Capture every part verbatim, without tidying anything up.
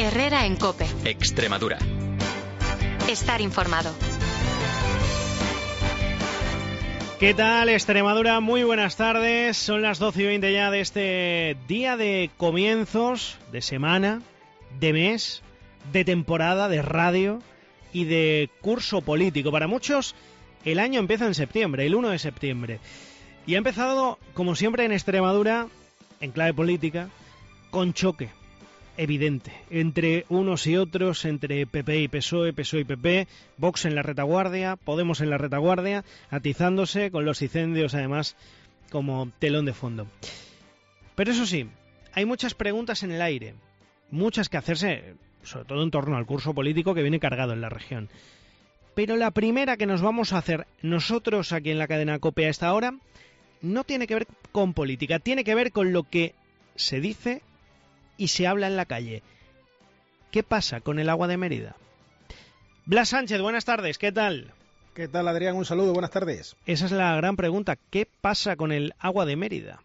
Herrera en COPE. Extremadura. Estar informado. ¿Qué tal, Extremadura? Muy buenas tardes. Son las doce y veinte ya de este día de comienzos, de semana, de mes, de temporada, de radio y de curso político. Para muchos, el año empieza en septiembre, el uno de septiembre. Y ha empezado, como siempre en Extremadura, en clave política, con choque evidente entre unos y otros, entre P P y P S O E, P S O E y P P, Vox en la retaguardia, Podemos en la retaguardia, atizándose con los incendios además como telón de fondo. Pero eso sí, hay muchas preguntas en el aire, muchas que hacerse, sobre todo en torno al curso político que viene cargado en la región. Pero la primera que nos vamos a hacer nosotros aquí en la cadena COPE a esta hora no tiene que ver con política, tiene que ver con lo que se dice y se habla en la calle. ¿Qué pasa con el agua de Mérida? Blas Sánchez, buenas tardes, ¿qué tal? ¿Qué tal, Adrián? Un saludo, buenas tardes. Esa es la gran pregunta, ¿qué pasa con el agua de Mérida?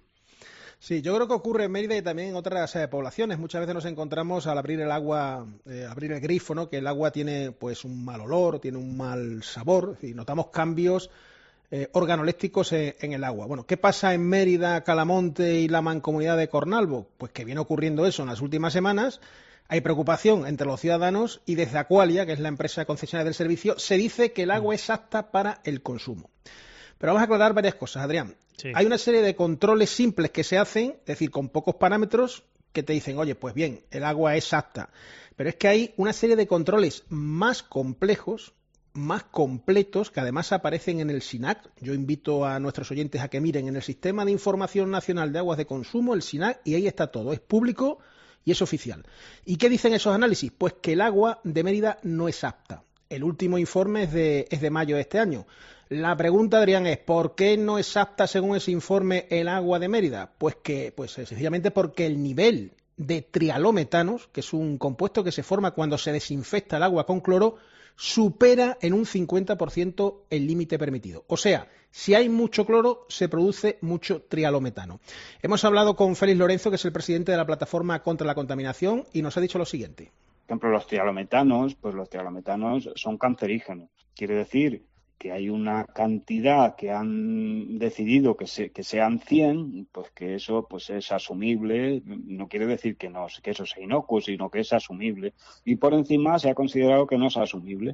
Sí, yo creo que ocurre en Mérida y también en otras eh, poblaciones. Muchas veces nos encontramos al abrir el agua, eh, abrir el grifo, ¿no?, que el agua tiene pues un mal olor, tiene un mal sabor, y notamos cambios Eh, organolépticos en, en el agua. Bueno, ¿qué pasa en Mérida, Calamonte y la mancomunidad de Cornalvo? Pues que viene ocurriendo eso en las últimas semanas. Hay preocupación entre los ciudadanos y desde Aqualia, que es la empresa concesionaria del servicio, se dice que el agua es apta para el consumo. Pero vamos a aclarar varias cosas, Adrián. Sí. Hay una serie de controles simples que se hacen, es decir, con pocos parámetros, que te dicen, oye, pues bien, el agua es apta. Pero es que hay una serie de controles más complejos, más completos, que además aparecen en el SINAC. Yo invito a nuestros oyentes a que miren en el Sistema de Información Nacional de Aguas de Consumo, el SINAC, y ahí está todo, es público y es oficial. ¿Y qué dicen esos análisis? Pues que el agua de Mérida no es apta. El último informe es de, es de mayo de este año. La pregunta, Adrián, es ¿por qué no es apta, según ese informe, el agua de Mérida? Pues que, pues sencillamente porque el nivel de trialometanos, que es un compuesto que se forma cuando se desinfecta el agua con cloro, supera en un cincuenta por ciento el límite permitido. O sea, si hay mucho cloro, se produce mucho trialometano. Hemos hablado con Félix Lorenzo, que es el presidente de la Plataforma contra la Contaminación, y nos ha dicho lo siguiente. Por ejemplo, los trialometanos, pues los trialometanos son cancerígenos. Quiere decir que hay una cantidad que han decidido que, se, que sean cien, pues que eso pues es asumible. No quiere decir que, no, que eso sea inocuo, sino que es asumible. Y por encima se ha considerado que no es asumible.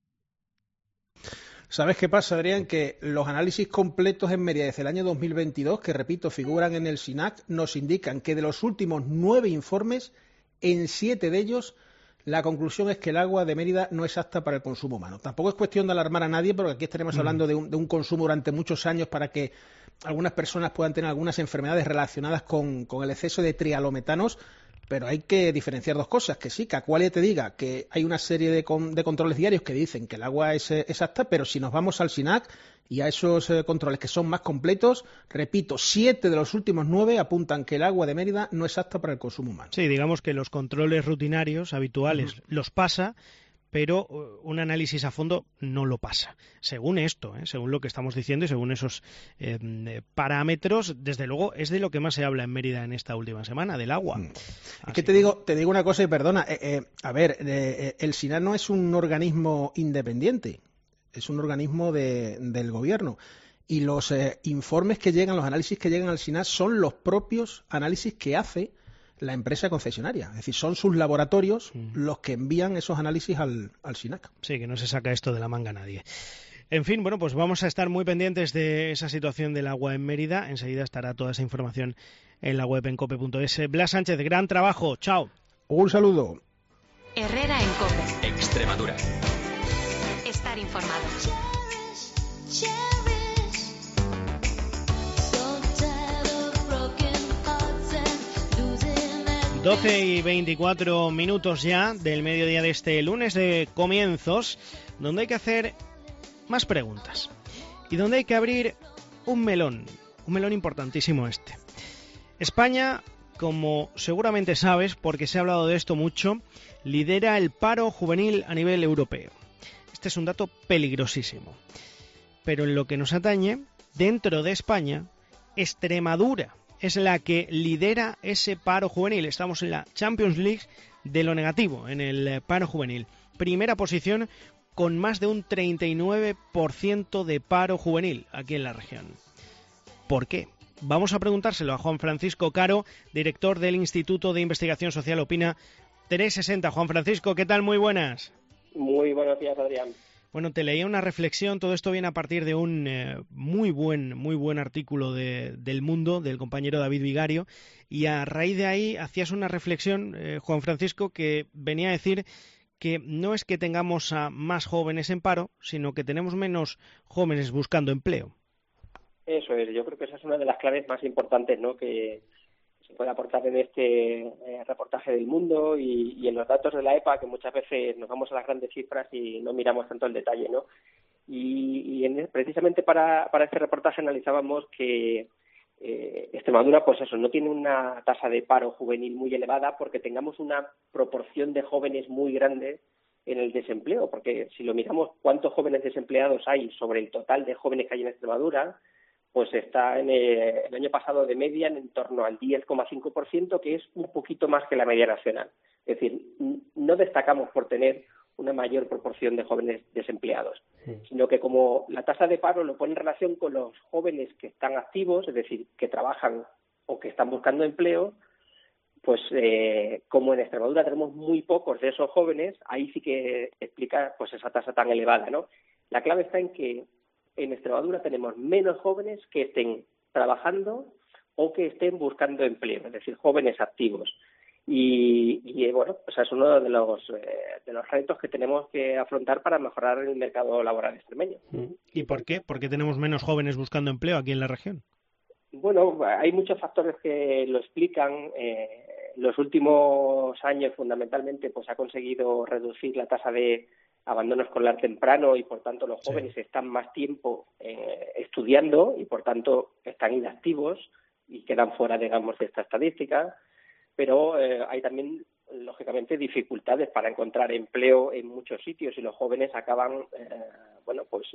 ¿Sabes qué pasa, Adrián? Que los análisis completos en Mérida desde el año dos mil veintidós, que repito, figuran en el SINAC, nos indican que de los últimos nueve informes, en siete de ellos la conclusión es que el agua de Mérida no es apta para el consumo humano. Tampoco es cuestión de alarmar a nadie, porque aquí estaremos mm. hablando de un, de un consumo durante muchos años para que algunas personas puedan tener algunas enfermedades relacionadas con, con el exceso de trialometanos, pero hay que diferenciar dos cosas. Que sí, que Aqualia te diga que hay una serie de, con, de controles diarios que dicen que el agua es, es apta, pero si nos vamos al SINAC y a esos eh, controles que son más completos, repito, siete de los últimos nueve apuntan que el agua de Mérida no es apta para el consumo humano. Sí, digamos que los controles rutinarios, habituales, uh-huh. los pasa, pero un análisis a fondo no lo pasa. Según esto, ¿eh? según lo que estamos diciendo y según esos eh, parámetros, desde luego es de lo que más se habla en Mérida en esta última semana, del agua. Mm. Es que te digo, te digo una cosa y perdona, eh, eh, a ver, eh, el SINAC no es un organismo independiente, es un organismo de, del gobierno. Y los eh, informes que llegan, los análisis que llegan al SINAC son los propios análisis que hace la empresa concesionaria. Es decir, son sus laboratorios mm. los que envían esos análisis al, al SINAC. Sí, que no se saca esto de la manga nadie. En fin, bueno, pues vamos a estar muy pendientes de esa situación del agua en Mérida. Enseguida estará toda esa información en la web en cope punto es. Blas Sánchez, gran trabajo. Chao. Un saludo. Herrera en COPE. Extremadura. Estar informado. doce y veinticuatro minutos ya del mediodía de este lunes de comienzos, donde hay que hacer más preguntas y donde hay que abrir un melón, un melón importantísimo este. España, como seguramente sabes, porque se ha hablado de esto mucho, lidera el paro juvenil a nivel europeo. Este es un dato peligrosísimo. Pero en lo que nos atañe, dentro de España, Extremadura es la que lidera ese paro juvenil. Estamos en la Champions League de lo negativo en el paro juvenil. Primera posición con más de un treinta y nueve por ciento de paro juvenil aquí en la región. ¿Por qué? Vamos a preguntárselo a Juan Francisco Caro, director del Instituto de Investigación Social Opina trescientos sesenta. Juan Francisco, ¿qué tal? Muy buenas. Muy buenos días, Adrián. Bueno, te leía una reflexión, todo esto viene a partir de un eh, muy buen muy buen artículo de, del Mundo, del compañero David Vigario, y a raíz de ahí hacías una reflexión, eh, Juan Francisco, que venía a decir que no es que tengamos a más jóvenes en paro, sino que tenemos menos jóvenes buscando empleo. Eso es, yo creo que esa es una de las claves más importantes, ¿no?, que se puede aportar en este eh, reportaje del Mundo y, y en los datos de la E P A, que muchas veces nos vamos a las grandes cifras y no miramos tanto el detalle, ¿no? Y, y en, precisamente para, para este reportaje analizábamos que eh, Extremadura, pues eso, no tiene una tasa de paro juvenil muy elevada porque tengamos una proporción de jóvenes muy grande en el desempleo, porque si lo miramos cuántos jóvenes desempleados hay sobre el total de jóvenes que hay en Extremadura, pues está en el, el año pasado de media en torno al diez coma cinco por ciento, que es un poquito más que la media nacional. Es decir, no destacamos por tener una mayor proporción de jóvenes desempleados, sí. sino que como la tasa de paro lo pone en relación con los jóvenes que están activos, es decir, que trabajan o que están buscando empleo, pues eh, como en Extremadura tenemos muy pocos de esos jóvenes, ahí sí que explica pues esa tasa tan elevada, ¿no? La clave está en que en Extremadura tenemos menos jóvenes que estén trabajando o que estén buscando empleo, es decir, jóvenes activos. Y, y bueno, pues es uno de los eh, de los retos que tenemos que afrontar para mejorar el mercado laboral extremeño. ¿Y por qué? ¿Por qué tenemos menos jóvenes buscando empleo aquí en la región? Bueno, hay muchos factores que lo explican. Eh, los últimos años, fundamentalmente, pues ha conseguido reducir la tasa de abandono escolar temprano y, por tanto, los jóvenes sí. están más tiempo eh, estudiando y, por tanto, están inactivos y quedan fuera, digamos, de esta estadística. Pero eh, hay también, lógicamente, dificultades para encontrar empleo en muchos sitios y los jóvenes acaban, eh, bueno, pues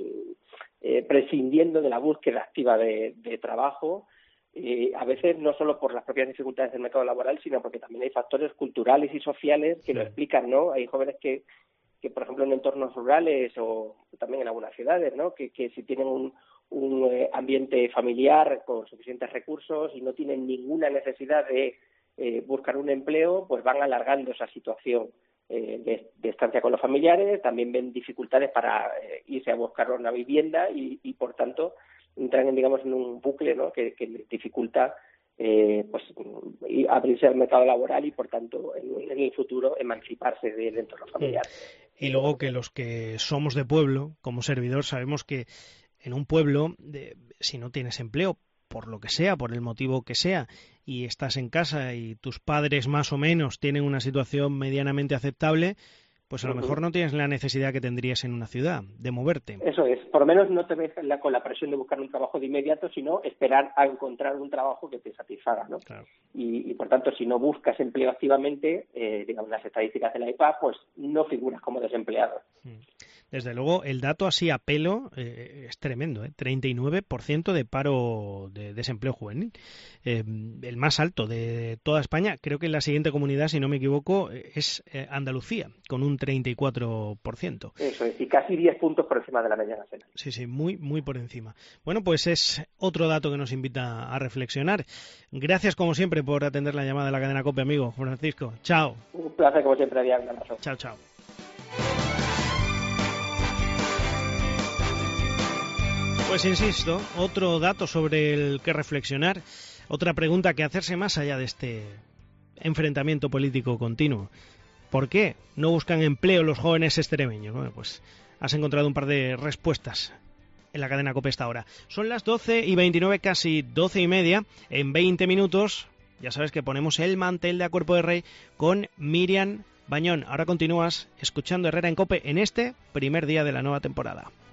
eh, prescindiendo de la búsqueda activa de, de trabajo, eh, a veces no solo por las propias dificultades del mercado laboral, sino porque también hay factores culturales y sociales que sí. lo explican, ¿no? Hay jóvenes que que por ejemplo en entornos rurales o también en algunas ciudades, ¿no?, que, que si tienen un, un eh, ambiente familiar con suficientes recursos y no tienen ninguna necesidad de eh, buscar un empleo, pues van alargando esa situación eh, de, de estancia con los familiares, también ven dificultades para eh, irse a buscar una vivienda y, y por tanto entran en, digamos, en un bucle, ¿no?, que, que les dificulta Eh, pues abrirse al mercado laboral y por tanto en, en el futuro emanciparse del entorno familiar. Y luego que los que somos de pueblo, como servidor, sabemos que en un pueblo, de, si no tienes empleo, por lo que sea, por el motivo que sea, y estás en casa y tus padres más o menos tienen una situación medianamente aceptable, pues a lo mejor no tienes la necesidad que tendrías en una ciudad de moverte. Eso es, por lo menos no te ves la, con la presión de buscar un trabajo de inmediato, sino esperar a encontrar un trabajo que te satisfaga, ¿no? Claro. Y, y por tanto, si no buscas empleo activamente, eh, digamos, las estadísticas de la E P A, pues no figuras como desempleado. Desde luego, el dato así a pelo eh, es tremendo, ¿eh? treinta y nueve por ciento de paro de desempleo juvenil. Eh, el más alto de toda España. Creo que la siguiente comunidad, si no me equivoco, es eh, Andalucía, con un treinta y cuatro por ciento. Eso es, y casi diez puntos por encima de la media nacional. Sí, sí, muy, muy por encima. Bueno, pues es otro dato que nos invita a reflexionar. Gracias, como siempre, por atender la llamada de la cadena COPE, amigo Francisco. Chao. Un placer, como siempre, Adrián. Un abrazo. Chao, chao. Pues insisto, otro dato sobre el que reflexionar, otra pregunta que hacerse más allá de este enfrentamiento político continuo. ¿Por qué no buscan empleo los jóvenes extremeños? Bueno, pues has encontrado un par de respuestas en la cadena COPE esta hora. Son las doce y veintinueve, casi doce y media. En veinte minutos, ya sabes que ponemos el mantel de A Cuerpo de Rey con Miriam Bañón. Ahora continúas escuchando Herrera en COPE en este primer día de la nueva temporada.